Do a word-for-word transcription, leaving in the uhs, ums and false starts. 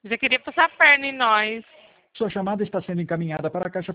Já queria passar a perna em nós. Sua chamada está sendo encaminhada para a caixa